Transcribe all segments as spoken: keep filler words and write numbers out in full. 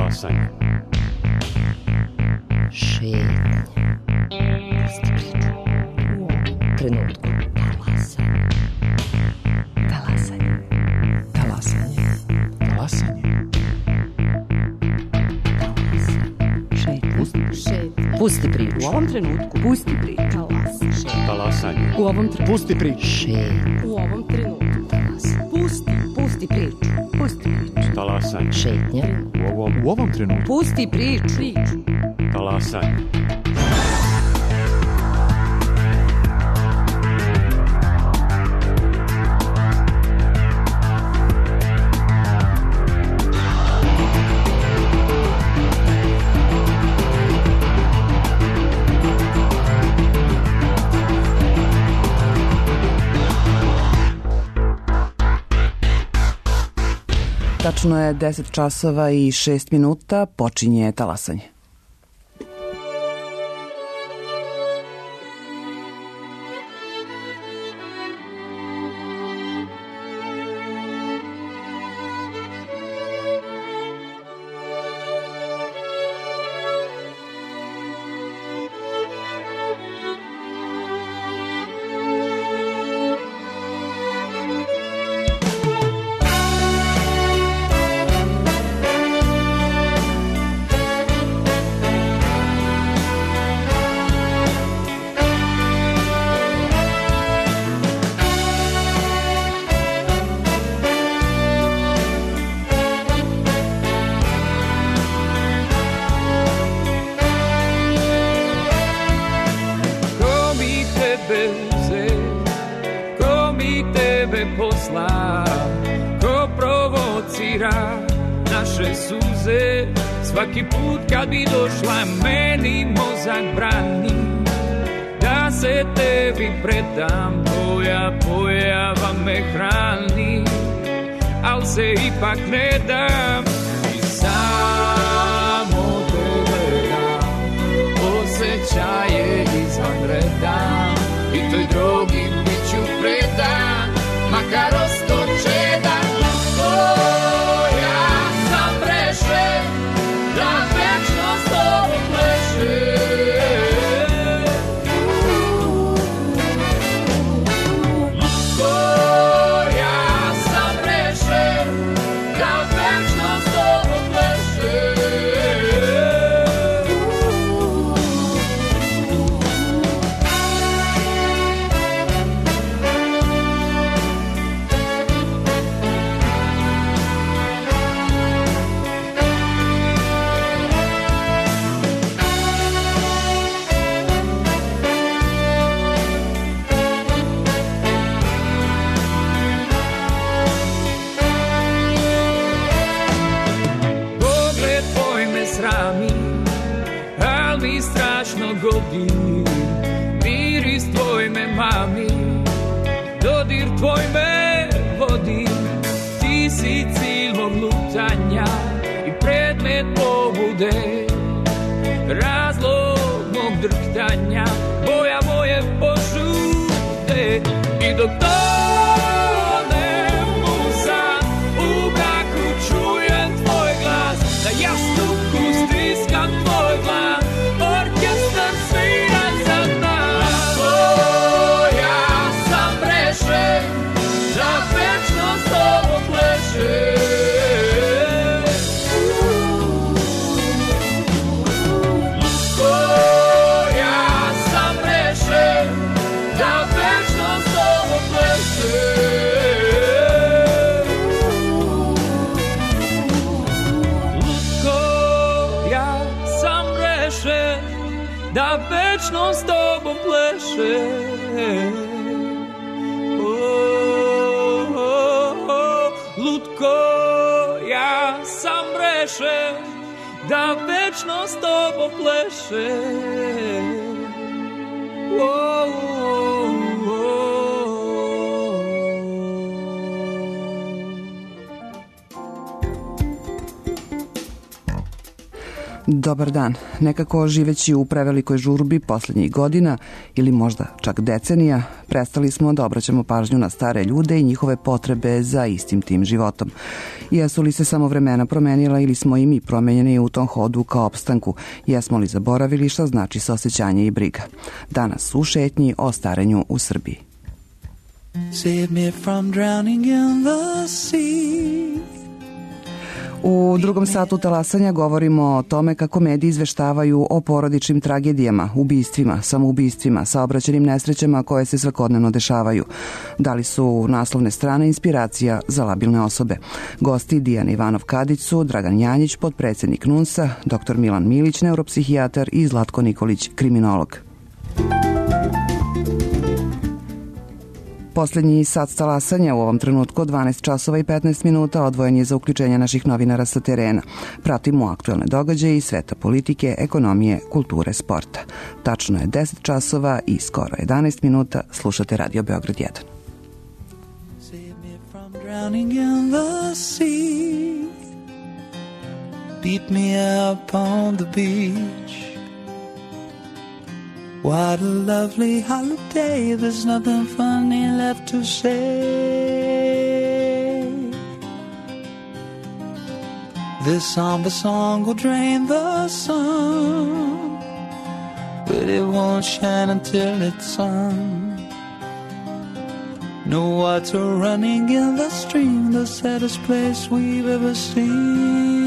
Talasanje. Šetnja. Pusti priču. U ovom trenutku. Talasanje. Talasanje. Talasanje. Talasanje. Šetnja. Šetnja. Pusti priču. U ovom trenutku. Pusti priču. Talasanje. U ovom trenutku. Pusti priču. Šetnja. U ovom trenutku. Talasanje. Pusti. Pusti priču. Pusti priču. Talasanje. Šetnja. U ovom, U ovom trenutku. Pusti priču. Priču. talasanje. Tačno je deset časova i šest minuta, počinje talasanje. Svaki put kad bi došla meni mozak brani da se tebi predam, tvoja pojava me hrani, al se ipak ne dam i samo te gledam, osjećaj je izvanredan i toj drogi bit ću predan, makar ostoče da tvoja sam prešen. Da večno s tobom pleše. Ja sam rešen da večno s tobom pleše. Godi, miris tvoj me mami, dodir tvoj me vodi, ti si cilj mog lutanja i predmet pobude, razlog mog drhtanja, boja moje požude i dok tonem u san, u mraku čujem tvoj glas, na jastuku stiskam tvoj glas. Orkestar svira za nas. Ja sam rešen da večno s tobom pleše. Ja sam rešen da večno s tobom pleše. Ja sam rešen da večno s tobom pleše. Oh, oh, oh, lutko, ja sam rešen da večno s tobom pleše. Oh, oh, oh. Dobar dan. Nekako živeći u prevelikoj žurbi poslednjih godina ili možda čak decenija, prestali smo da obraćamo pažnju na stare ljude i njihove potrebe za istim tim životom. Jesu li se samo vremena promenila ili smo i mi promenjeni u tom hodu ka opstanku? Jesmo li zaboravili šta znači saosećanje i briga? Danas u šetnji o starenju u Srbiji. Save me from drowning in the sea. U drugom satu talasanja govorimo o tome kako mediji izveštavaju o porodičnim tragedijama, ubistvima, samoubistvima, saobraćajnim nesrećama koje se svakodnevno dešavaju. Da li su naslovne strane inspiracija za labilne osobe? Gosti Dijana Ivanov-Kadić su Dragan Janjić, potpredsednik NUNS-a, doktor Milan Milić, neuropsihijatar i Zlatko Nikolić, kriminolog. Poslednji sat talasanja u ovom trenutku od dvanaest časova i petnaest minuta odvojen je za uključenje naših novinara sa terena. Pratimo aktuelne događaje iz sveta politike, ekonomije, kulture, sporta. Tačno je deset časova i skoro jedanaest minuta. Slušate Radio Beograd jedan. Save me from drowning in the sea. Beat me up on the beach. What a lovely holiday, there's nothing funny left to say. This somber song will drain the sun, but it won't shine until it's sung. No water running in the stream, the saddest place we've ever seen.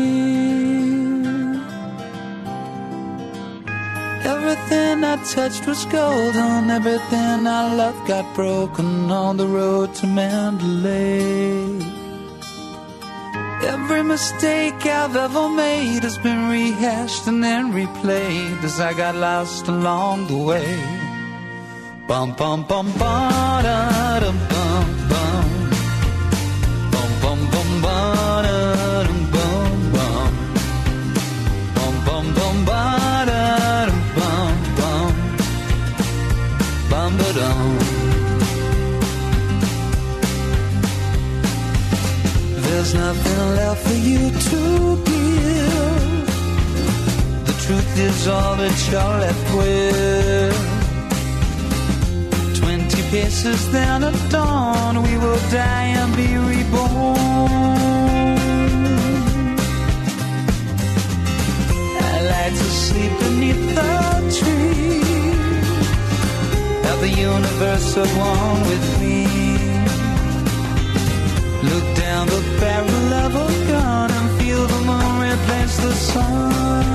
Everything I touched was gold, and everything I loved got broken on the road to Mandalay. Every mistake I've ever made has been rehashed and then replayed as I got lost along the way. Bum bum bum ba da dum bum bum bum bum bum ba da dum bum bum bum bum bum ba da dum bum bum bum ba dum. There's nothing left for you to give. The truth is all that you're left with. Twenty paces then at dawn, we will die and be reborn. I like to sleep beneath the trees, have the universe at one with me. Look down the barrel of a gun and feel the moon replace the sun.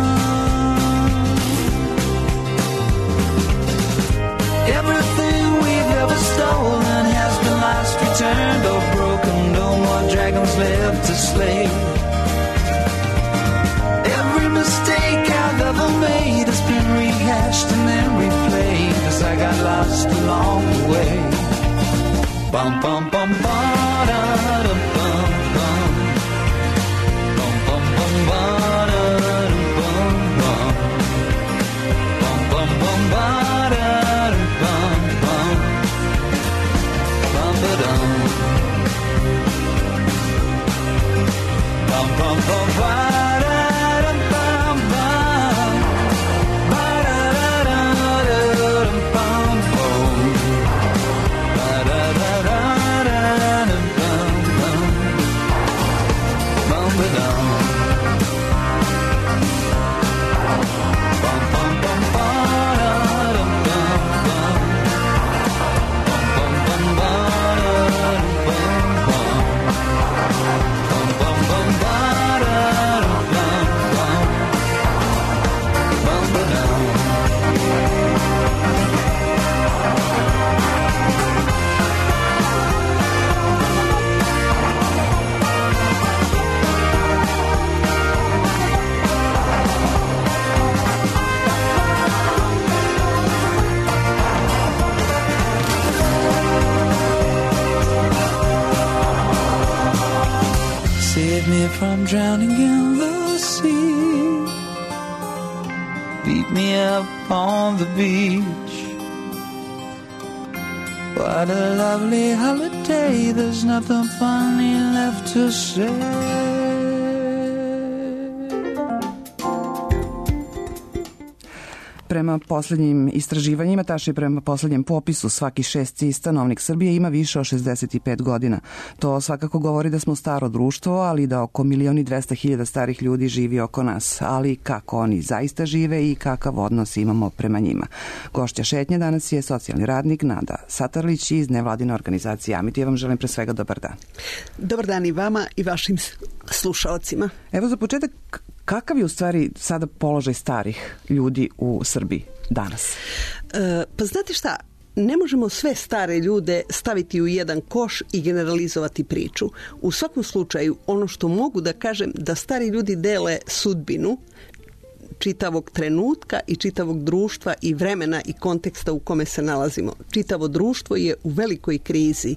Everything we've ever stolen has been lost, returned, or broken. No more dragons left to slay. Every mistake I've ever made has been rehashed and then replayed as I got lost along the way. Bum bum bum ba da dum bum bum bum bum bum ba da dum bum bum bum bum bum ba da dum bum bum bum ba dum bum bum bum ba da dum bum bum ba da da da dum bum bum ba da da da da dum bum bum bum ba dum bum bum bum ba da dum bum bum bum bum ba da dum bum bum bum bum bum ba da dum bum bum bum ba dum. Save me from drowning in the sea. Beat me up on the beach. What a lovely holiday, there's nothing funny left to say. Prema posljednjim istraživanjima, tačnije prema posljednjem popisu, svaki šesti stanovnik Srbije ima više od šezdeset pet godina. To svakako govori da smo staro društvo, ali da oko milion i dvesta hiljada starih ljudi živi oko nas. Ali kako oni zaista žive i kakav odnos imamo prema njima. Gošća šetnje danas je socijalni radnik Nada Satarlić iz nevladine organizacije Amiti. Ja vam želim pre svega dobar dan. Dobar dan i vama i vašim slušalcima. Evo za početak, kakav je u stvari sada položaj starih ljudi u Srbiji danas? E, pa znate šta, ne možemo sve stare ljude staviti u jedan koš i generalizovati priču. U svakom slučaju, ono što mogu da kažem, da stari ljudi dele sudbinu čitavog trenutka i čitavog društva i vremena i konteksta u kome se nalazimo. Čitavo društvo je u velikoj krizi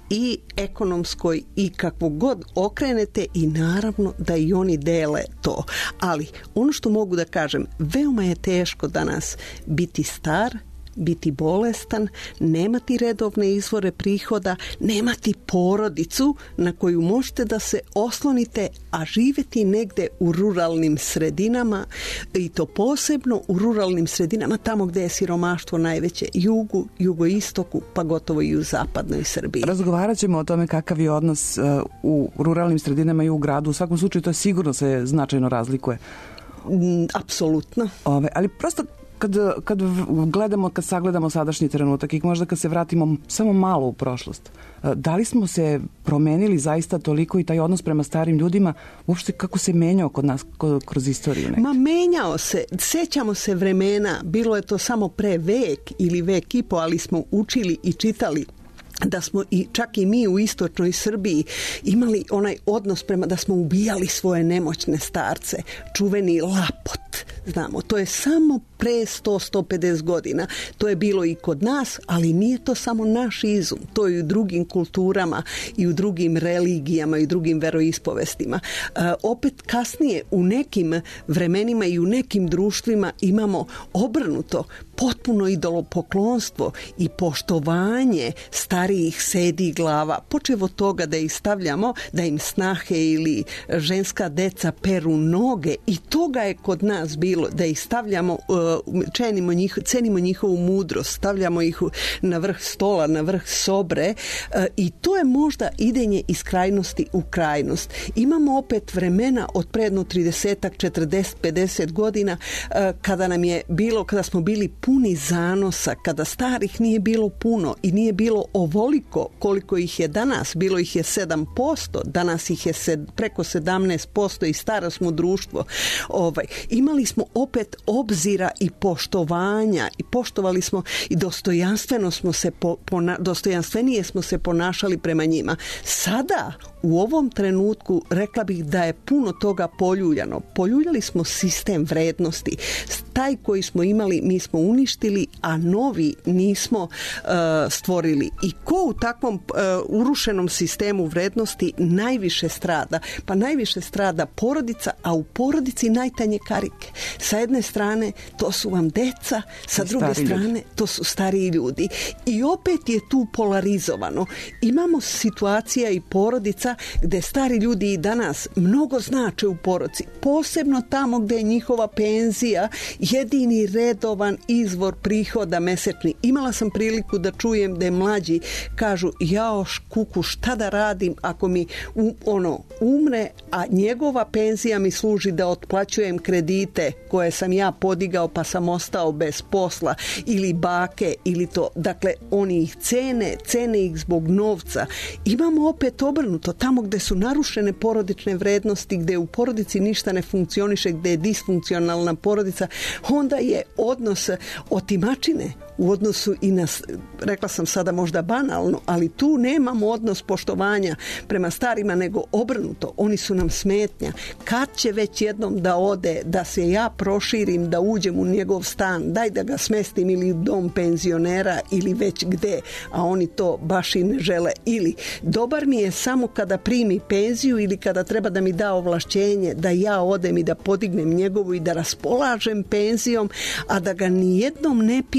i ekonomskoj i kako god okrenete i naravno da i oni dele to. Ali ono što mogu da kažem, veoma je teško danas biti star, biti bolestan, nemati redovne izvore prihoda, nemati porodicu na koju možete da se oslonite, a živjeti negde u ruralnim sredinama i to posebno u ruralnim sredinama tamo gde je siromaštvo najveće, jugu, jugoistoku, pa gotovo i u zapadnoj Srbiji. Razgovarat ćemo o tome kakav je odnos u ruralnim sredinama i u gradu. U svakom slučaju to sigurno se značajno razlikuje. Mm, apsolutno. Ove, ali prosto Kad, kad gledamo, kad sagledamo sadašnji trenutak i možda kad se vratimo samo malo u prošlost, da li smo se promenili zaista toliko i taj odnos prema starim ljudima, uopšte kako se menjao kod nas kroz istoriju? Nekde? Ma menjao se, sećamo se vremena, bilo je to samo pre vek ili vek i po, ali smo učili i čitali da smo i čak i mi u istočnoj Srbiji imali onaj odnos prema da smo ubijali svoje nemoćne starce, čuveni lapot. Znamo, to je samo pre sto do sto pedeset godina. To je bilo i kod nas, ali nije to samo naš izum. To je i u drugim kulturama i u drugim religijama i u drugim veroispovestima. E, opet kasnije u nekim vremenima i u nekim društvima imamo obrnuto potpuno idolopoklonstvo i poštovanje starijih sedi glava. Počev od toga da ih stavljamo, da im snahe ili ženska deca peru noge i toga je kod nas bilo, da ih stavljamo, cenimo, njih, cenimo njihovu mudrost, stavljamo ih na vrh stola, na vrh sobre i to je možda idenje iz krajnosti u krajnost. Imamo opet vremena od predno trideset, četrdeset, pedeset godina kada nam je bilo, kada smo bili puni zanosa, kada starih nije bilo puno i nije bilo ovoliko koliko ih je danas, bilo ih je sedam posto, danas ih je sed, preko sedamnaest posto i staro smo društvo. Ovaj, imali smo opet obzira i poštovanja i poštovali smo i dostojanstveno smo se po, pona, dostojanstvenije smo se ponašali prema njima. Sada u ovom trenutku rekla bih da je puno toga poljuljano. Poljuljali smo sistem vrednosti. Taj koji smo imali mi smo uništili, a novi nismo uh, stvorili. I ko u takvom uh, urušenom sistemu vrednosti najviše strada? Pa najviše strada porodica, a u porodici najtanje karike. Sa jedne strane to su vam deca, sa druge strane to su stariji ljudi. I opet je tu polarizovano. Imamo situacija i porodica gde stari ljudi i danas mnogo znače u porodici, posebno tamo gde je njihova penzija jedini redovan izvor prihoda mesečni. Imala sam priliku da čujem da je mlađi kažu, jao kuku, šta da radim ako mi u, ono umre, a njegova penzija mi služi da otplaćujem kredite koje sam ja podigao pa sam ostao bez posla, ili bake ili to. Dakle, oni ih cene, cene ih zbog novca. Imamo opet obrnuto, tamo gde su narušene porodične vrednosti, gde u porodici ništa ne funkcioniše, gde je disfunkcionalna porodica, onda je odnos otimačine u odnosu i na, rekla sam sada možda banalno, ali tu nemamo odnos poštovanja prema starima, nego obrnuto. Oni su nam smetnja. Kad će već jednom da ode, da se ja proširim, da uđem u njegov stan, daj da ga smestim ili dom penzionera ili već gde, a oni to baš i ne žele. Ili dobar mi je samo kada primi penziju ili kada treba da mi da ovlašćenje da ja odem i da podignem njegovu i da raspolažem penzijom, a da ga nijednom ne pitam u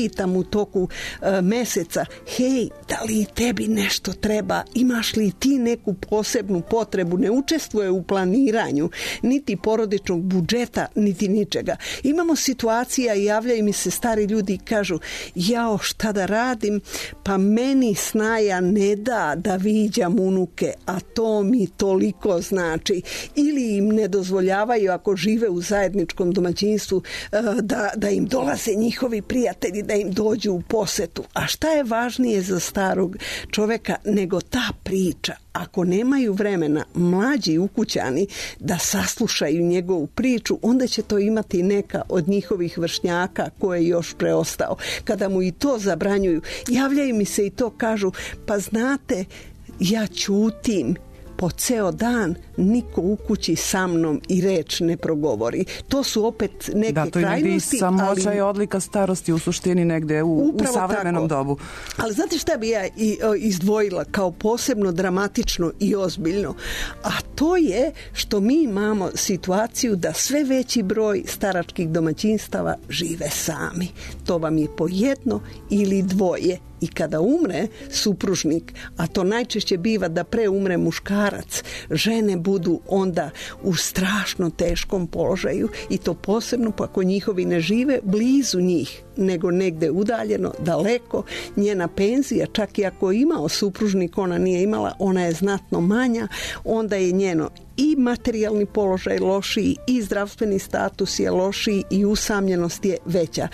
toku uh, meseca, hej, da li tebi nešto treba, imaš li ti neku posebnu potrebu, ne učestvuje u planiranju niti porodičnog budžeta, niti ničega. Imamo situacija i javljaju mi se stari ljudi i kažu, jao, šta da radim, pa meni snaja ne da da viđam unuke, a to mi toliko znači. Ili im ne dozvoljavaju, ako žive u zajedničkom domaćinstvu, da, da im dolaze njihovi prijatelji, da im dođu u posetu. A šta je važnije za starog čoveka nego ta priča? Ako nemaju vremena mlađi ukućani da saslušaju njegovu priču, onda će to imati neka od njihovih vršnjaka koje je još preostao. Kada mu i to zabranjuju, javljaju mi se i to, kažu, pa znate, ja ćutim po ceo dan, niko u kući sa mnom i reč ne progovori. To su opet neke da, to krajnosti. Da, to je samoća i odlika starosti u suštini negde u, u savremenom tako. dobu. Ali znate šta bi ja i, o, izdvojila kao posebno dramatično i ozbiljno? A to je što mi imamo situaciju da sve veći broj staračkih domaćinstava žive sami. To vam je po jedno ili dvoje. I kada umre supružnik, a to najčešće biva da pre umre muškarac, žene budu onda u strašno teškom položaju i to posebno ako njihovi ne žive blizu njih, nego negde udaljeno, daleko. Njena penzija, čak i ako je imao supružnik, ona nije imala, ona je znatno manja, onda je njeno i materijalni položaj lošiji, i zdravstveni status je lošiji, i usamljenost je veća.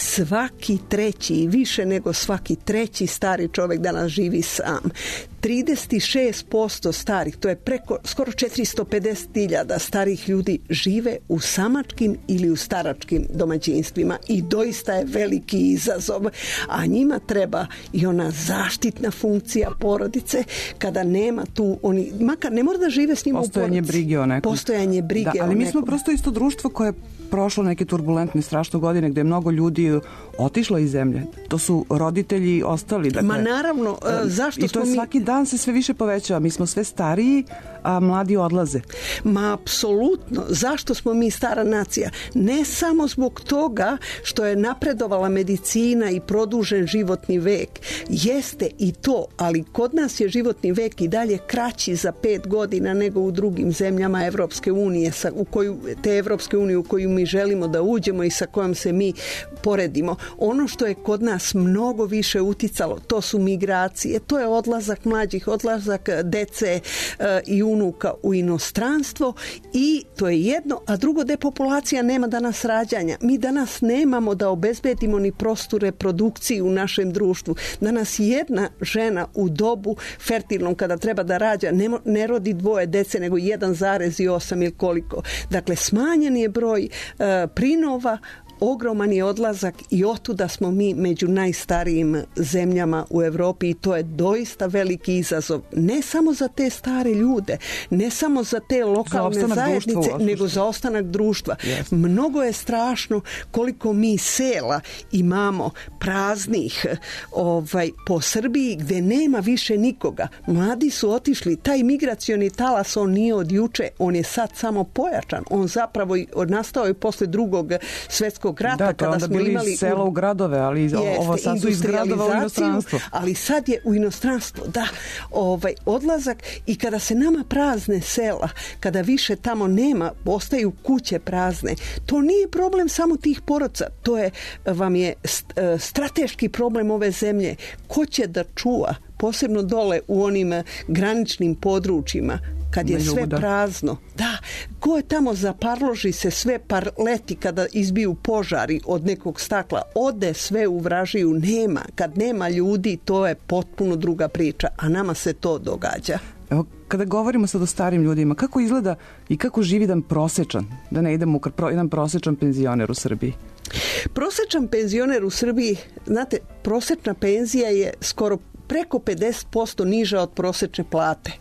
Svaki treći, više nego svaki treći stari čovjek danas živi sam. trideset šest posto starih, to je preko skoro četiristo pedeset hiljada starih ljudi žive u samačkim ili u staračkim domaćinstvima i doista je veliki izazov, a njima treba i ona zaštitna funkcija porodice, kada nema tu, oni, makar ne mora da žive s njima u porodici. Postojanje brige o nekom. Postojanje brige da, ali o mi nekom. smo prosto isto društvo koje je prošlo neke turbulentne strašne godine gdje je mnogo ljudi otišlo iz zemlje. To su roditelji ostali. Dakle, Ma naravno, zašto i to smo mi... svaki dan se sve više povećava. Mi smo sve stariji, a mladi odlaze. Ma apsolutno. Zašto smo mi stara nacija? Ne samo zbog toga što je napredovala medicina i produžen životni vek. Jeste i to, ali kod nas je životni vek i dalje kraći za pet godina nego u drugim zemljama Evropske unije, sa, u koju, te Evropske unije u koju mi želimo da uđemo i sa kojom se mi poredimo. Ono što je kod nas mnogo više uticalo, to su migracije, to je odlazak mlađih, odlazak dece e, i unuka u inostranstvo, i to je jedno, a drugo, depopulacija, nema danas rađanja. Mi danas nemamo da obezbedimo ni prostu reprodukciju u našem društvu. Danas jedna žena u dobu fertilnom kada treba da rađa ne, ne rodi dvoje dece nego jedan zarez osam ili koliko. Dakle, smanjen je broj e, prinova, ogroman je odlazak i otuda smo mi među najstarijim zemljama u Europi i to je doista veliki izazov. Ne samo za te stare ljude, ne samo za te lokalne za zajednice, društva, nego za ostanak društva. Yes. Mnogo je strašno koliko mi sela imamo praznih ovaj, po Srbiji gdje nema više nikoga. Mladi su otišli, taj migracioni talas, on nije od juče, on je sad samo pojačan. On zapravo nastao je posle drugog svjetskog rata, da, kada smo imali selo u gradove, ali jeste, ovo sad su iz gradova u inostranstvo. Ali sad je u inostranstvo, da, ovaj, odlazak, i kada se nama prazne sela, kada više tamo nema, ostaju kuće prazne, to nije problem samo tih porodca, to je, vam je strateški problem ove zemlje. Ko će da čuva, posebno dole u onim graničnim područjima, kad je sve prazno. Da, ko je tamo, zaparloži se sve, par leti kada izbiju požari od nekog stakla, ode sve u vražiju, nema. Kad nema ljudi, to je potpuno druga priča, a nama se to događa. Evo, kada govorimo sad o starim ljudima, kako izgleda i kako živi jedan prosečan, da ne idemo u jedan prosečan penzioner u Srbiji? Prosečan penzioner u Srbiji, znate, prosečna penzija je skoro preko pedeset posto niža od prosečne plate.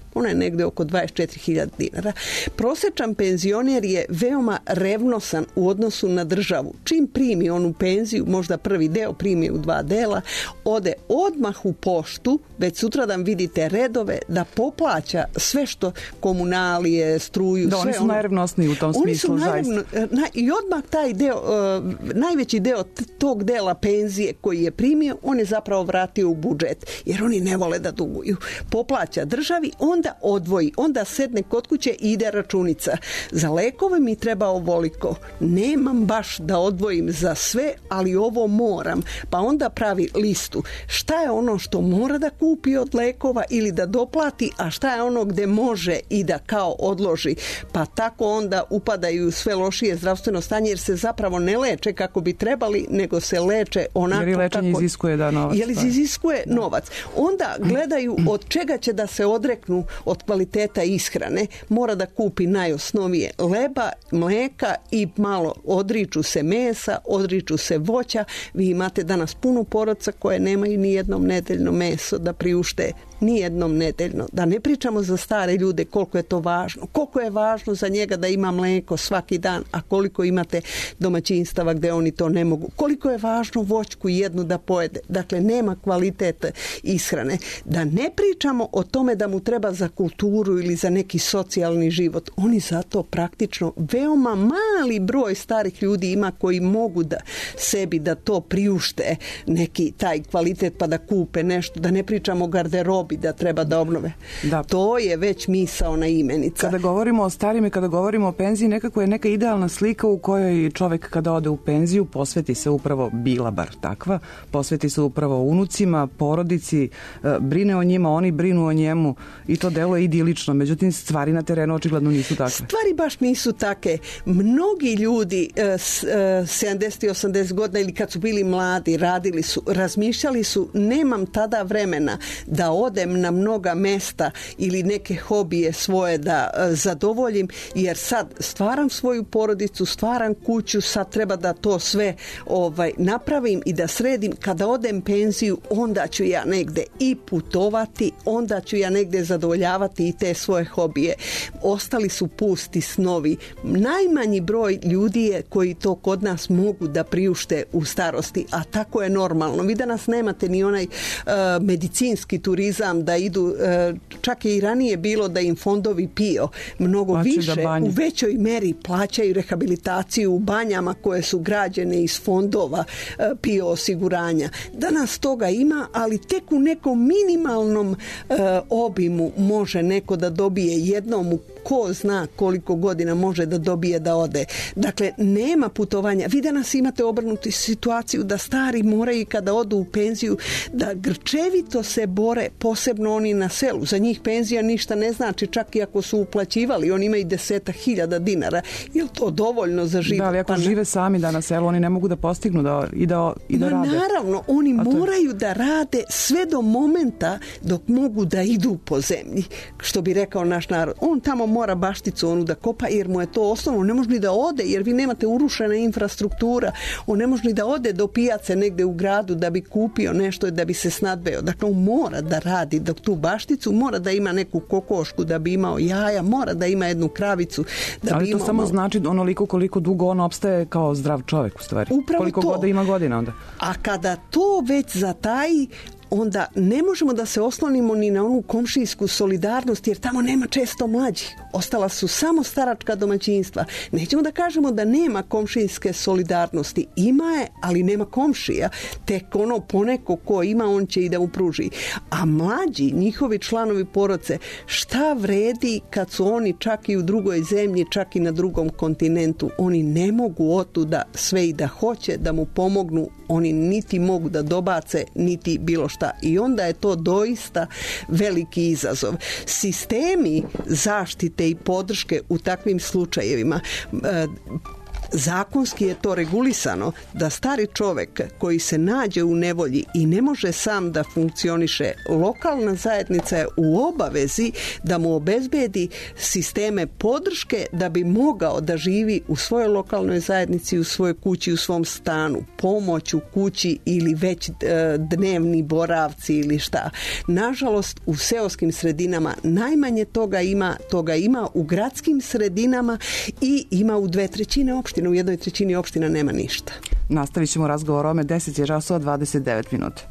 ona je negde oko dvadeset četiri hiljade dinara. Prosječan penzioner je veoma revnosan u odnosu na državu. Čim primi onu penziju, možda prvi deo primi u dva dela, ode odmah u poštu, već sutradan vidite redove da poplaća sve što komunalije, struju, da, sve oni su ono. najrevnosniji u tom Oni smislu, su zaista. Na, I odmah taj deo, uh, najveći deo t- tog dela penzije koji je primio, on je zapravo vratio u budžet, jer oni ne vole da duguju. Poplaća državi, onda odvoji, onda sedne kod kuće i ide računica. Za lekove mi treba ovoliko. Nemam baš da odvojim za sve, ali ovo moram. Pa onda pravi listu. Šta je ono što mora da kupi od lekova ili da doplati, a šta je ono gde može i da kao odloži. Pa tako onda upadaju sve lošije zdravstveno stanje, jer se zapravo ne leče kako bi trebali, nego se leče onako jer i lečenje kako... iziskuje da novac. Jer iziskuje da. novac. Onda gledaju od čega će da se odreknu od kvaliteta ishrane. Mora da kupi najosnovije leba, mleka i malo odriču se mesa, odriču se voća. Vi imate danas puno porodca koje nemaju ni jednom nedeljno meso da priušte, ni jednom nedeljno. Da ne pričamo za stare ljude koliko je to važno. Koliko je važno za njega da ima mleko svaki dan, a koliko imate domaćinstava gde oni to ne mogu. Koliko je važno voćku jednu da pojede. Dakle, nema kvalitet ishrane. Da ne pričamo o tome da mu treba za kulturu ili za neki socijalni život. Oni zato praktično veoma mali broj starih ljudi ima koji mogu da sebi da to priušte neki taj kvalitet pa da kupe nešto. Da ne pričamo o garderobi da treba da obnove. Da. To je već misaona imenica. Kada govorimo o starim i kada govorimo o penziji, nekako je neka idealna slika u kojoj čovjek kada ode u penziju posveti se upravo, bila bar takva, posveti se upravo unucima, porodici, brine o njima, oni brinu o njemu i to deluje idilično. Međutim, stvari na terenu očigledno nisu takve. Stvari baš nisu take. Mnogi ljudi sedamdeset i osamdeset godina ili kad su bili mladi, radili su, razmišljali su, nemam tada vremena da odem na mnoga mesta ili neke hobije svoje da zadovoljim, jer sad stvaram svoju porodicu, stvaram kuću, sad treba da to sve ovaj, napravim i da sredim. Kada odem penziju, onda ću ja negde i putovati, onda ću ja negde zadovoljavati i te svoje hobije. Ostali su pusti snovi. Najmanji broj ljudi je koji to kod nas mogu da priušte u starosti, a tako je normalno. Vi danas nemate ni onaj uh, medicinski turizam da idu, uh, čak je i ranije bilo da im fondovi PIO mnogo Plaću više, u većoj meri plaćaju rehabilitaciju u banjama koje su građene iz fondova uh, PIO osiguranja. Danas toga ima, ali tek u nekom minimalnom uh, obimu može neko da dobije jednom u ko zna koliko godina može da dobije da ode. Dakle, nema putovanja. Vi danas imate obrnutu situaciju da stari moraju kada odu u penziju da grčevito se bore, posebno oni na selu. Za njih penzija ništa ne znači, čak i ako su uplaćivali, oni imaju deseta hiljada dinara. Je li to dovoljno za život? Da, ali ako pa žive sami da na selu, oni ne mogu da postignu da, i da, i da Ma, rade. Naravno, oni A to... moraju da rade sve do momenta dok mogu da idu po zemlji. Što bi rekao naš narod. On tamo mora bašticu onu da kopa jer mu je to osnovno. On ne može ni da ode jer vi nemate urušena infrastruktura. On ne može ni da ode do pijace negde u gradu da bi kupio nešto i da bi se snadbeo. Dakle, on mora da radi dok tu bašticu, mora da ima neku kokošku da bi imao jaja, mora da ima jednu kravicu da ali bi to imao... samo znači onoliko koliko dugo on opstaje kao zdrav čovjek u stvari. Upravo koliko to. god da ima godina onda. A kada to već zataji, onda ne možemo da se oslonimo ni na onu komšijsku solidarnost, jer tamo nema često mlađih. Ostala su samo staračka domaćinstva. Nećemo da kažemo da nema komšijske solidarnosti. Ima je, ali nema komšija. Tek ono poneko ko ima, on će i da mu pruži. A mlađi, njihovi članovi porodice, šta vredi kad su oni čak i u drugoj zemlji, čak i na drugom kontinentu? Oni ne mogu otuda sve i da hoće da mu pomognu. Oni niti mogu da dobace, niti bilo šta. I onda je to doista veliki izazov. Sistemi zaštite i podrške u takvim slučajevima, zakonski je to regulisano da stari čovek koji se nađe u nevolji i ne može sam da funkcioniše, lokalna zajednica je u obavezi da mu obezbedi sisteme podrške da bi mogao da živi u svojoj lokalnoj zajednici, u svojoj kući, u svom stanu, pomoć u kući ili već e, dnevni boravci ili šta. Nažalost, u seoskim sredinama najmanje toga ima, toga ima u gradskim sredinama i ima u dve trećine opštine, u jednoj trećini opština nema ništa. Nastavit ćemo razgovor o ome, deset je časova dvadeset devet minuta.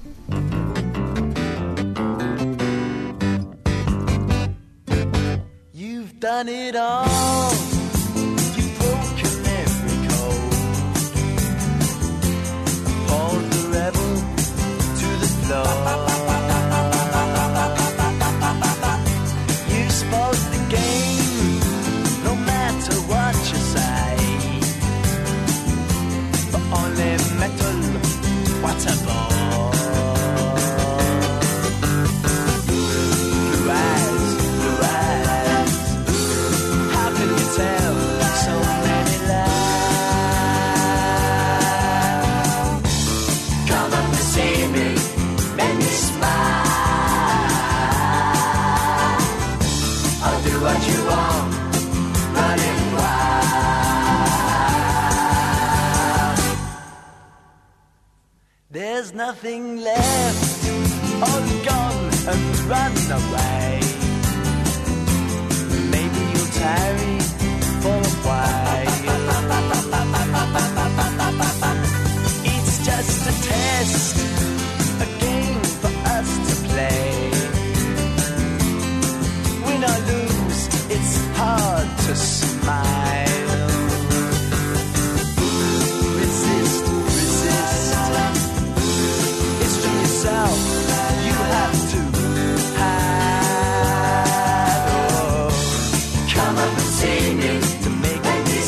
You've done it all. You've broken every code. Pulled the rebel to the floor. You spoke the game, no matter what you say. But only metal, what a ball. Blue eyes, blue eyes. How can you tell so many lies? Come up to see me, make me smile. I'll do what you want, running wild. There's nothing left, all gone and run away. Maybe you'll tarry for a while. It's just a test, a game for us to play. Win or lose, it's hard to smile. Resist, resist. It's to yourself you have to hide. Oh, come up and see me to make me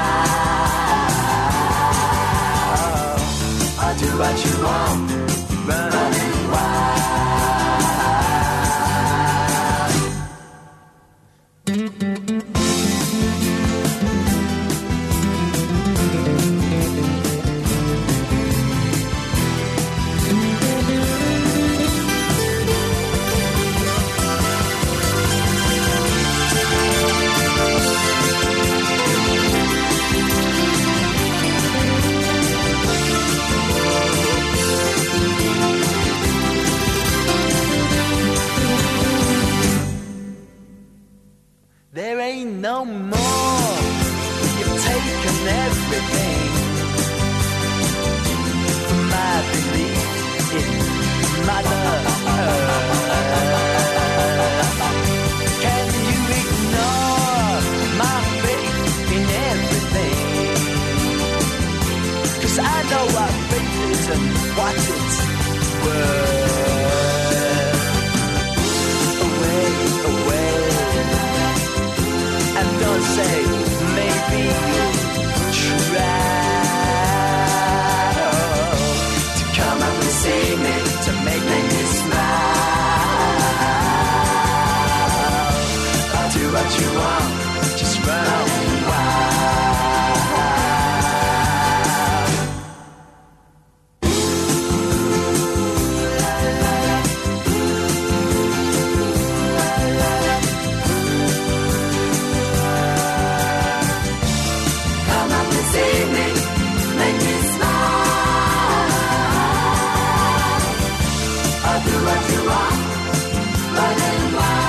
smile. I'll do what you want, running wild. There ain't no more. You've taken everything from my belief in Mother Earth. Can you ignore my faith in everything? 'Cause I know what faith is and what it's worth. Away, away. And don't say, maybe you'll try oh, to come up and see me, to make me smile. I'll do what you want, just run on wild. Come up and see me, make me smile. I'll do what you want, running wild.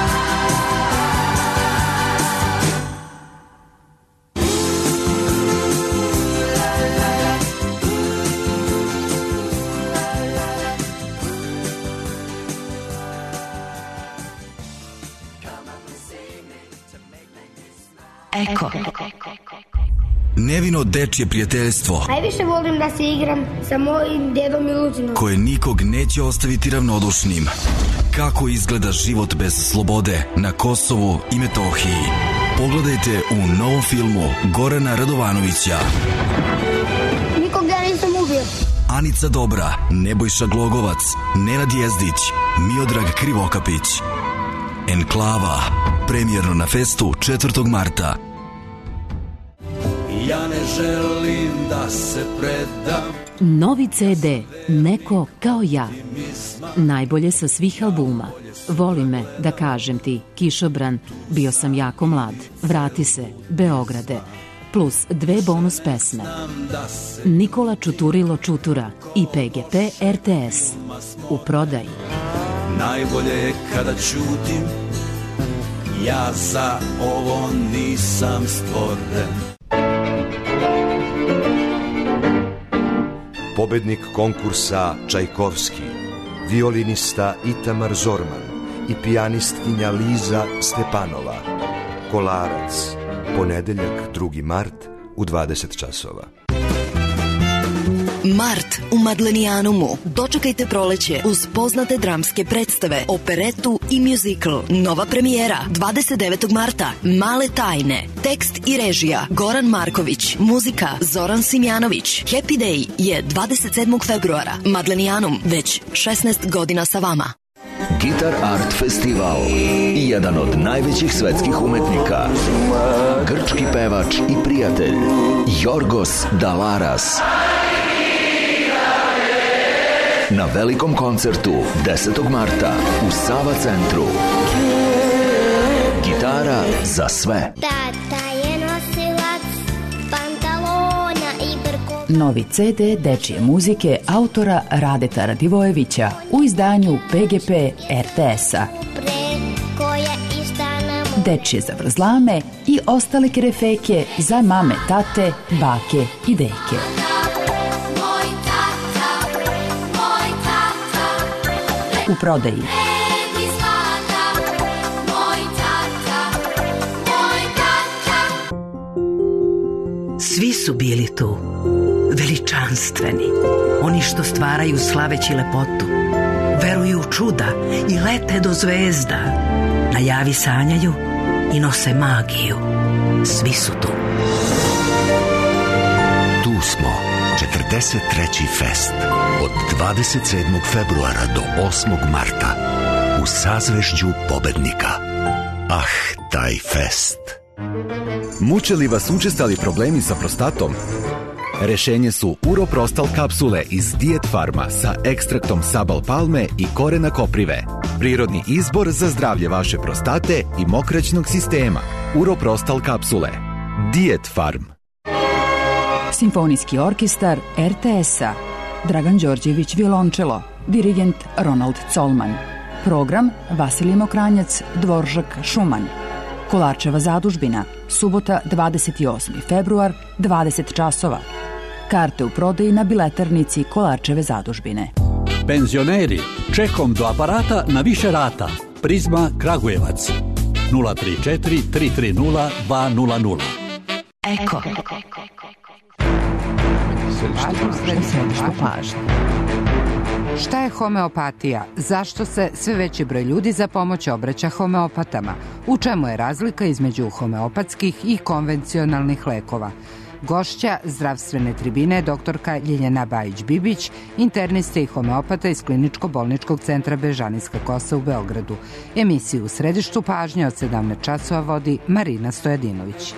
Come up and see me, to make me smile. Eko. Nevino dečje prijateljstvo Najviše volim da se igram sa mojim dedom Miluzinom. koje nikog neće ostaviti ravnodušnim. Kako izgleda život bez slobode na Kosovu i Metohiji? Pogledajte u novom filmu Gorana Radovanovića. Nikog ja nisam ubio. Anica Dobra, Nebojša Glogovac, Nenad Jezdić, Miodrag Krivokapić. Enklava, premijerno na festu četvrtog marta. Ja želim da se predam. Novi ce de Neko kao ja. Najbolje sa svih albuma. Voli me, da kažem ti, Kišobran, Bio sam jako mlad, Vrati se, Beograde, plus dve bonus pesme. Nikola Čuturilo Čutura i pe ge pe er te es. U prodaji. Najbolje je kada ćutim, ja za ovo nisam stvoren. Pobednik konkursa Čajkovski, violinista Itamar Zorman i pijanistkinja Liza Stepanova. Kolarac, ponedeljak drugi mart u dvadeset časova. Mart u Madlenijanumu. Dočekajte proleće uz poznate dramske predstave, operetu i muzikl. Nova premijera dvadeset devetog marta. Male tajne. Tekst i režija Goran Marković. Muzika Zoran Simjanović. Happy Day je dvadeset sedmog februara. Madlenijanum već šesnaest godina sa vama. Gitar Art Festival. Jedan od najvećih svetskih umetnika. Grčki pevač i prijatelj Jorgos Dalaras. Na velikom koncertu desetog marta u Sava centru. Gitara za sve. Tata je nosilac pantalona i brkova. Novi ce de dečije muzike autora Radeta Radivojevića u izdanju pe ge pe er te esa. Dečije zavrzlame i ostale kerefeke za mame, tate, bake i deke. U prodaji. Svi su bili tu, veličanstveni, oni što stvaraju slaveći lepotu, veruju u čuda i lete do zvezda, na javi sanjaju i nose magiju. Svi su tu. Tu smo, četrdeset treći fest, od dvadeset sedmog februara do osmog marta, u sazvežđu pobednika. Ah, taj fest! Muče li vas učestali problemi sa prostatom? Rešenje su Uroprostal kapsule iz Diet Farma sa ekstraktom sabal palme i korena koprive. Prirodni izbor za zdravlje vaše prostate i mokraćnog sistema. Uroprostal kapsule. Diet Farm. Simfonijski orkestar er te esa. Dragan Đorđević violončelo. Dirigent Ronald Colman. Program Vasilij Mokranjac, Dvoržak Šuman. Kolarčeva zadužbina. Subota dvadeset osmi februar, dvadeset časova. Karte u prodaji na biletarnici Kolarčeve zadužbine. Penzioneri, čekom do aparata na više rata. Prizma Kragujevac. nula tri četiri tri tri nula dva nula nula. Eko. Središte pažnje. Šta je homeopatija? Zašto se sve veći broj ljudi za pomoć obraća homeopatama? U čemu je razlika između homeopatskih i konvencionalnih lekova? Gošća zdravstvene tribine doktorka Ljiljana Bajić-Bibić, internista i homeopata iz Kliničko-bolničkog centra Bežanijska Kosa u Beogradu. Emisiju u središtu pažnje od sedamnaest časova vodi Marina Stojadinović.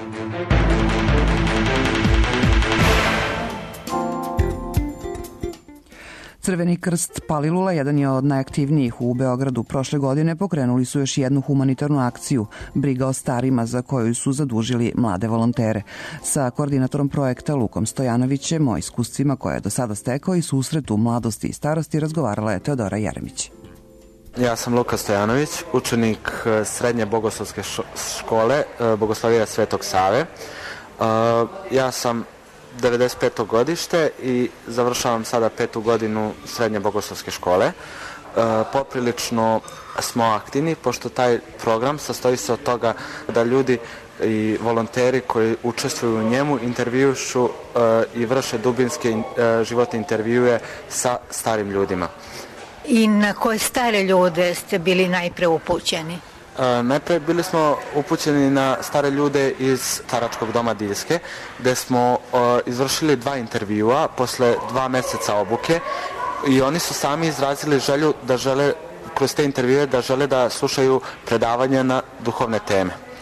Crveni krst Palilula, jedan je od najaktivnijih u Beogradu. Prošle godine pokrenuli su još jednu humanitarnu akciju, briga o starima, za koju su zadužili mlade volontere. Sa koordinatorom projekta Lukom Stojanovićem o iskustvima koje je do sada stekao i susretu mladosti i starosti razgovarala je Teodora Jeremić. Ja sam Luka Stojanović, učenik srednje bogoslovske škole Bogoslovija Svetog Save. Ja sam devedeset peto godište i završavam sada petu godinu srednje bogoslovske škole. E, poprilično smo aktivni, pošto taj program sastoji se od toga da ljudi i volonteri koji učestvuju u njemu intervjušu e, i vrše dubinske e, životne intervjue sa starim ljudima. I na koje stare ljude ste bili najpre upućeni? E, najpre bili smo upućeni na stare ljude iz staračkog doma Diljske, gde smo e, izvršili dva intervjua posle dva meseca obuke i oni su sami izrazili želju da žele kroz te intervjue da žele da slušaju predavanja na duhovne teme.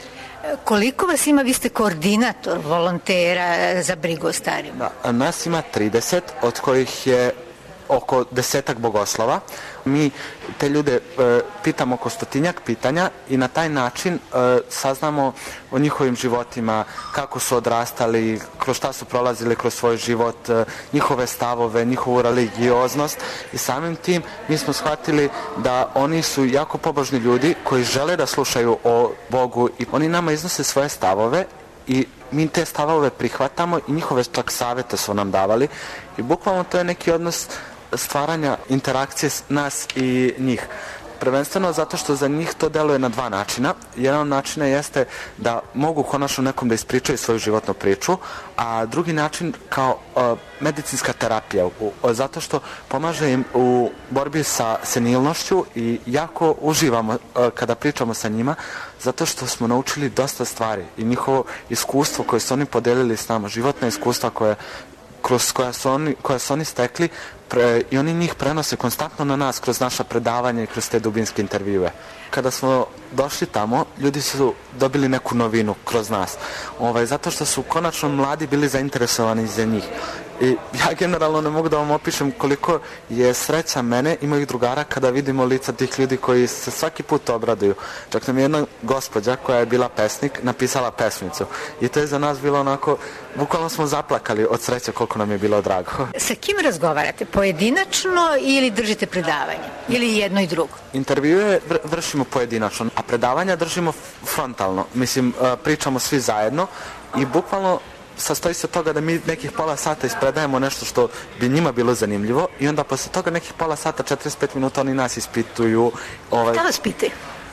Koliko vas ima, vi ste koordinator volontera za brigu o starima? Da, nas ima trideset, od kojih je oko desetak bogoslova. Mi te ljude e, pitamo oko stotinjak pitanja i na taj način e, saznamo o njihovim životima, kako su odrastali, kroz šta su prolazili kroz svoj život, e, njihove stavove, njihovu religioznost i samim tim mi smo shvatili da oni su jako pobožni ljudi koji žele da slušaju o Bogu i oni nama iznose svoje stavove i mi te stavove prihvatamo i njihove čak savete su nam davali i bukvalno to je neki odnos stvaranja interakcije nas i njih. Prvenstveno zato što za njih to deluje na dva načina. Jedan od načina jeste da mogu konačno nekom da ispričaju svoju životnu priču, a drugi način kao uh, medicinska terapija, u, u, zato što pomaže im u borbi sa senilnošću i jako uživamo uh, kada pričamo sa njima, zato što smo naučili dosta stvari i njihovo iskustvo koje su oni podelili s nama, životna iskustva koje kroz koja su oni, koja su oni stekli pre, i oni njih prenose konstantno na nas kroz naša predavanja i kroz te dubinske intervjue. Kada smo došli tamo, ljudi su dobili neku novinu kroz nas, ovaj, zato što su konačno mladi bili zainteresovani za njih. I ja generalno ne mogu da vam opišem koliko je sreća mene i mojih drugara kada vidimo lica tih ljudi koji se svaki put obraduju. Čak nam je jedna gospođa koja je bila pesnik napisala pesmicu i to je za nas bilo onako, bukvalno smo zaplakali od sreće koliko nam je bilo drago. Sa kim razgovarate? Pojedinačno ili držite predavanje? Ili jedno i drugo? Intervjue vr- vršimo pojedinačno, a predavanja držimo frontalno. Mislim, pričamo svi zajedno i bukvalno sastoji se od toga da mi nekih pola sata ispredajemo nešto što bi njima bilo zanimljivo i onda posle toga nekih pola sata, četrdeset pet minuta oni nas ispituju. Ovaj... Šta vas pitaju?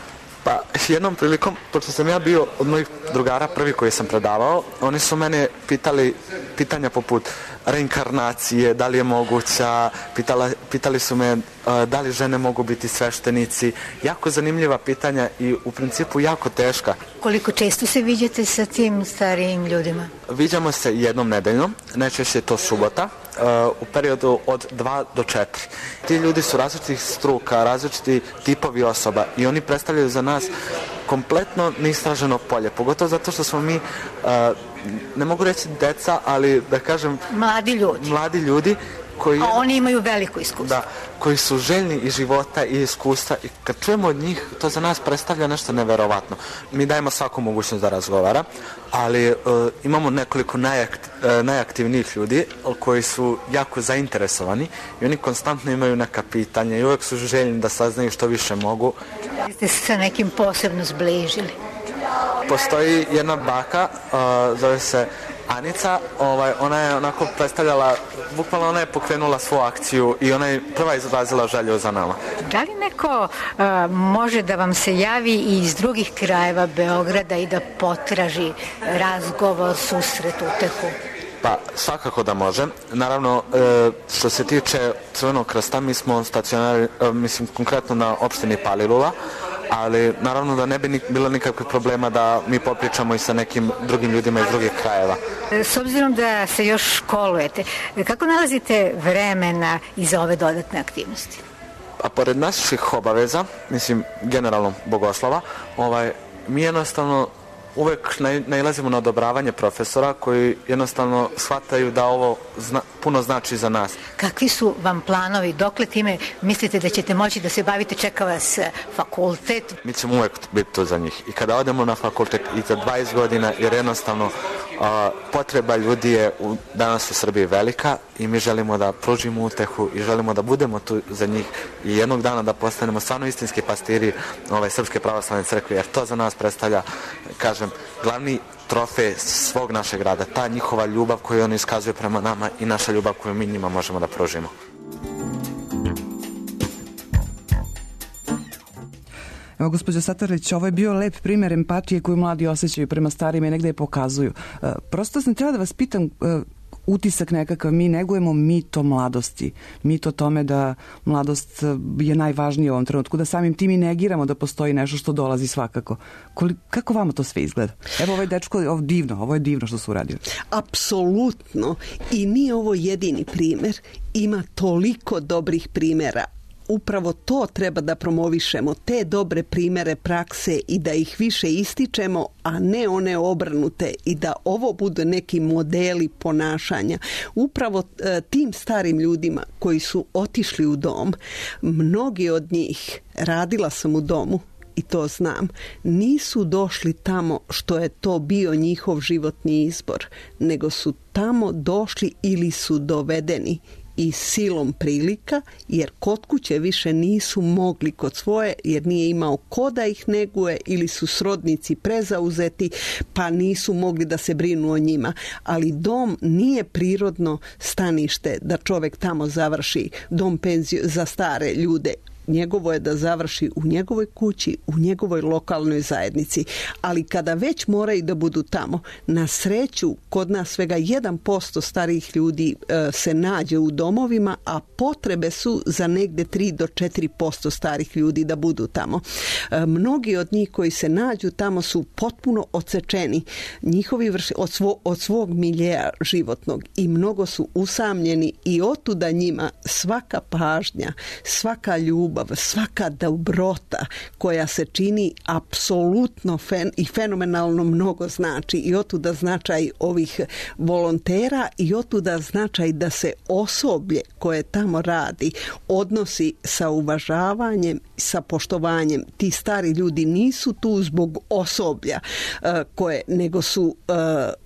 Pa jednom prilikom, pošto sam ja bio od mojih drugara prvi koji sam predavao, oni su mene pitali pitanja poput reinkarnacije, da li je moguća, pitala, pitali su me uh, da li žene mogu biti sveštenici, jako zanimljiva pitanja i u principu jako teška. Koliko često se viđate sa tim starijim ljudima? Viđamo se jednom nedeljnom, najčešće je to subota, uh, u periodu od dva do četiri. Ti ljudi su različitih struka, različiti tipovi osoba i oni predstavljaju za nas kompletno neistraženo polje, pogotovo zato što smo mi, uh, ne mogu reći deca, ali da kažem mladi ljudi, mladi ljudi koji, a oni imaju veliko iskustvo. Da, koji su željni i života i iskustva i kad čujemo od njih, to za nas predstavlja nešto neverovatno. Mi dajemo svaku mogućnost da razgovara, ali uh, imamo nekoliko najakt, uh, najaktivnijih ljudi koji su jako zainteresovani i oni konstantno imaju neka pitanja i uvek su željni da saznaju što više mogu. Da ste se sa nekim posebno zbližili? Postoji jedna baka, uh, zove se Anica, ovaj, ona je onako predstavljala, bukvalno ona je pokrenula svoju akciju i ona je prva izrazila želju za nama. Da li neko uh, može da vam se javi iz drugih krajeva Beograda i da potraži razgovor, susret, utehu? Pa svakako da može. Naravno, e, što se tiče Crvenog krsta, mi smo stacionari, e, mislim konkretno na opštini Palilula, ali naravno da ne bi ni, bilo nikakvih problema da mi popričamo i sa nekim drugim ljudima iz drugih krajeva. S obzirom da se još školujete, kako nalazite vremena i za ove dodatne aktivnosti? A pored naših obaveza, mislim generalno bogoslova, ovaj, mi jednostavno uvek nailazimo na odobravanje profesora koji jednostavno shvataju da ovo zna, puno znači za nas. Kakvi su vam planovi? Dokle time mislite da ćete moći da se bavite? Čeka vas fakultet? Mi ćemo uvek biti tu za njih. I kada odemo na fakultet i za dvadeset godina, jer jednostavno a, potreba ljudi je u, danas u Srbiji velika i mi želimo da pružimo utehu i želimo da budemo tu za njih i jednog dana da postanemo stvarno istinski pastiri ove Srpske pravoslavne crkve, jer to za nas predstavlja, kažem, glavni trofej svog našeg rada, ta njihova ljubav koju oni iskazuju prema nama i naša ljubav koju mi njima možemo da pružimo. Evo, gospođo Satarić, ovo je bio lep primjer empatije koju mladi osjećaju prema starima i negde je pokazuju. E, prosto sam treba da vas pitam, e, utisak nekakav, mi negujemo mito mladosti, mito tome da mladost je najvažnija u ovom trenutku, da samim tim i negiramo da postoji nešto što dolazi svakako. Koli, kako vama to sve izgleda? Evo, ovaj dečko, ovo divno, ovo je divno što su uradili. Apsolutno. I nije ovo jedini primer. Ima toliko dobrih primjera upravo to treba da promovišemo, te dobre primere prakse i da ih više ističemo, a ne one obrnute i da ovo budu neki modeli ponašanja. Upravo e, tim starim ljudima koji su otišli u dom, mnogi od njih, radila sam u domu i to znam, nisu došli tamo što je to bio njihov životni izbor, nego su tamo došli ili su dovedeni i silom prilika, jer kod kuće više nisu mogli kod svoje, jer nije imao ko da ih neguje ili su srodnici prezauzeti, pa nisu mogli da se brinu o njima. Ali dom nije prirodno stanište da čovjek tamo završi, dom penziju za stare ljude. Njegovo je da završi u njegovoj kući, u njegovoj lokalnoj zajednici. Ali kada već moraju da budu tamo, na sreću kod nas svega jedan posto starijih ljudi e, se nađe u domovima, a potrebe su za negde tri do četiri posto starih ljudi da budu tamo. E, mnogi od njih koji se nađu tamo su potpuno odsečeni njihovi vrš, od, svo, od svog miljeja životnog i mnogo su usamljeni i otuda njima svaka pažnja, svaka ljubav, svaka dobrota koja se čini apsolutno fen, i fenomenalno mnogo znači, i otuda značaj ovih volontera i otuda značaj da se osoblje koje tamo radi odnosi sa uvažavanjem, sa poštovanjem. Ti stari ljudi nisu tu zbog osoblja uh, koje, nego su uh,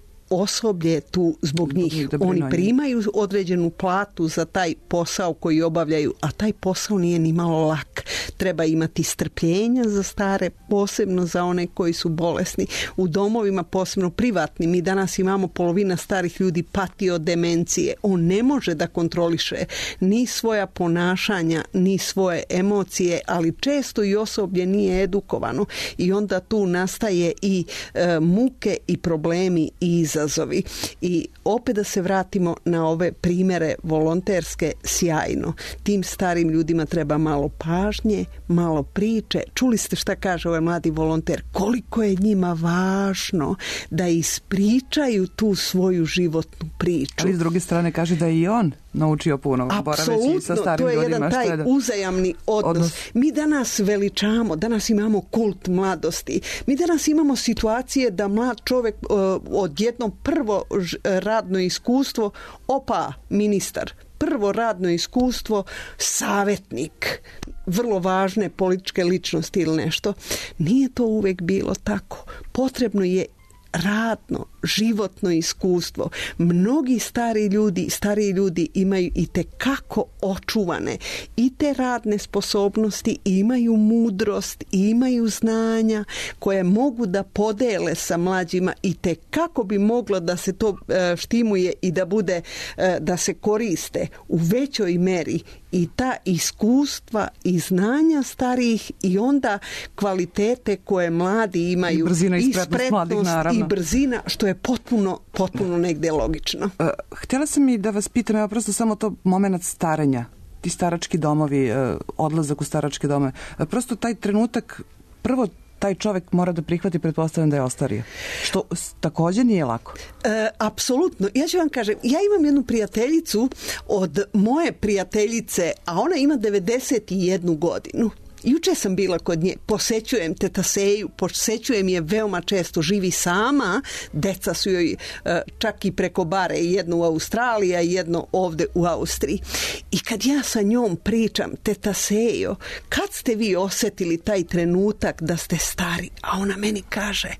osoblje tu zbog njih. Oni primaju određenu platu za taj posao koji obavljaju, a taj posao nije ni malo lak. Treba imati strpljenja za stare, posebno za one koji su bolesni. U domovima, posebno privatni, mi danas imamo polovina starih ljudi pati od demencije. On ne može da kontroliše ni svoja ponašanja, ni svoje emocije, ali često i osoblje nije edukovano i onda tu nastaje i e, muke i problemi i izazovi. I opet da se vratimo na ove primere volonterske, sjajno. Tim starim ljudima treba malo pažnje, malo priče. Čuli ste šta kaže ovaj mladi volonter? Koliko je njima važno da ispričaju tu svoju životnu priču. Ali s druge strane kaže da je i on naučio puno. Apsolutno, to je jedan taj da... uzajamni odnos. odnos. Mi danas veličamo, danas imamo kult mladosti. Mi danas imamo situacije da mlad čovjek uh, odjednom prvo radno iskustvo, opa, ministar, prvo radno iskustvo, savjetnik, vrlo važne političke ličnosti ili nešto. Nije to uvijek bilo tako. Potrebno je radno, životno iskustvo. Mnogi stari ljudi, stari ljudi imaju i te kako očuvane i te radne sposobnosti, imaju mudrost, imaju znanja koje mogu da podele sa mlađima i te kako bi moglo da se to štimuje i da bude, da se koriste u većoj meri i ta iskustva i znanja starijih i onda kvalitete koje mladi imaju. I brzina i spretnost, spretnost mladih, naravno. I brzina, što je potpuno, potpuno negde logično. Uh, htjela sam i da vas pitam, evo prosto samo to moment starenja, ti starački domovi, uh, odlazak u staračke dome, uh, prosto taj trenutak, prvo taj čovjek mora da prihvati, pretpostavljam da je ostario. Što također nije lako. E, apsolutno. Ja ću vam kažem, ja imam jednu prijateljicu od moje prijateljice, a ona ima devedeset jednu godinu. Juče sam bila kod nje, posećujem teta Seju, posećujem je veoma često, živi sama, deca su joj čak i preko bare, jedno u Australiji, a jedno ovde u Austriji. I kad ja sa njom pričam, teta Sejo, kad ste vi osjetili taj trenutak da ste stari? A ona meni kaže,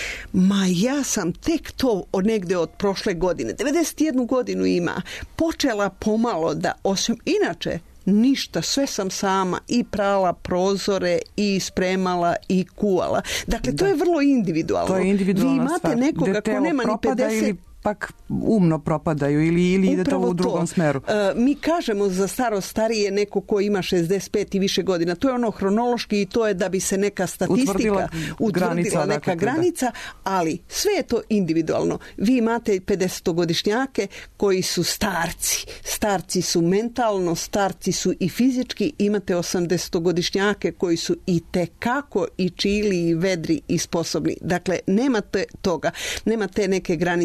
ma ja sam tek to od negde od prošle godine, devedeset jednu godinu ima, počela pomalo da osjećam, inače, ništa, sve sam sama i prala prozore i spremala i kuvala. Dakle, to da. je vrlo individualno. To je individualna Vi imate stvar. nekoga ko nema ni pedeset... Ili pak umno propadaju ili, ili ide to u drugom to. smeru. Uh, mi kažemo za staro starije neko ko ima šezdeset pet i više godina. To je ono hronološki i to je da bi se neka statistika utvrdila, utvrdila granica, neka dakle, granica, ali sve je to individualno. Vi imate pedesetogodišnjake koji su starci. Starci su mentalno, starci su i fizički. Imate osamdesetogodišnjake koji su i tekako i čili i vedri i sposobni. Dakle, nemate toga. Nemate neke granice. Sve je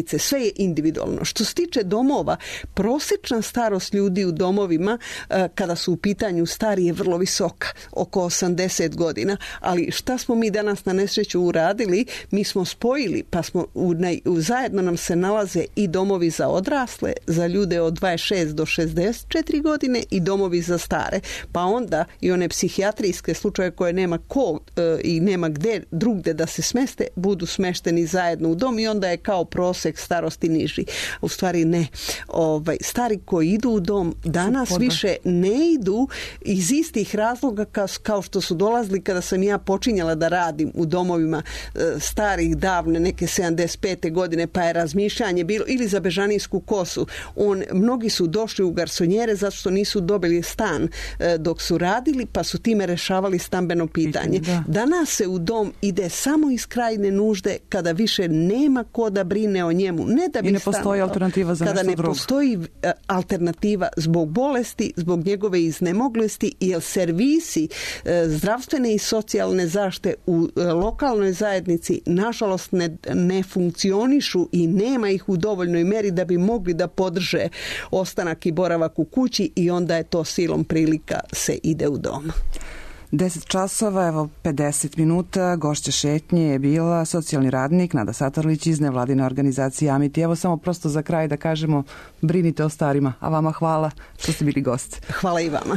je individualno. Što se tiče domova, prosječna starost ljudi u domovima kada su u pitanju stari je vrlo visoka, oko osamdeset godina, ali šta smo mi danas na nesreću uradili? Mi smo spojili, pa smo u, u, zajedno nam se nalaze i domovi za odrasle, za ljude od dvadeset šest do šezdeset četiri godine i domovi za stare, pa onda i one psihijatrijske slučaje koje nema ko e, i nema gde drugde da se smeste, budu smešteni zajedno u dom i onda je kao prosek starosti niži. U stvari ne. Ovaj, stari koji idu u dom danas Supoda. više ne idu iz istih razloga kao, kao što su dolazili kada sam ja počinjala da radim u domovima e, starih davne, neke sedamdeset pete godine, pa je razmišljanje bilo ili za Bežanijsku kosu. On, mnogi su došli u garsonjere zato što nisu dobili stan e, dok su radili, pa su time rešavali stambeno pitanje. Da. Danas se u dom ide samo iz krajne nužde kada više nema ko da brine o njemu. Ne da bi I ne postoji stan, alternativa za kada nešto ne drugo. Postoji e, alternativa zbog bolesti, zbog njegove iznemoglosti, jer servisi e, zdravstvene i socijalne zaštite u e, lokalnoj zajednici nažalost ne, ne funkcionišu i nema ih u dovoljnoj meri da bi mogli da podrže ostanak i boravak u kući i onda je to silom prilika se ide u dom. deset časova, evo pedeset minuta, gošća šetnje je bila socijalni radnik Nada Satarlić iz nevladine organizacije Amiti. Evo samo prosto za kraj da kažemo, brinite o starima, a vama hvala što ste bili gost. Hvala i vama.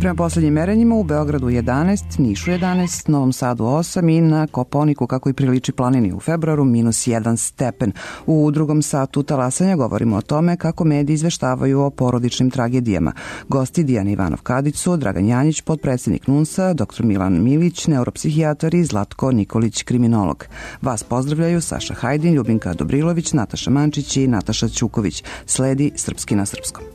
Prema poslednjim merenjima u Beogradu jedanaest, Nišu jedanaest, Novom Sadu osam i na Koponiku, kako i priliči planini u februaru, minus jedan stepen. U drugom satu talasanja govorimo o tome kako mediji izveštavaju o porodičnim tragedijama. Gosti Dijana Ivanov-Kadić su Dragan Janjić, potpredsednik NUNS-a, doktor Milan Milić, neuropsihijatar i Zlatko Nikolić, kriminolog. Vas pozdravljaju Saša Hajdin, Ljubinka Dobrilović, Nataša Mančić i Nataša Ćuković. Sledi Srpski na srpskom.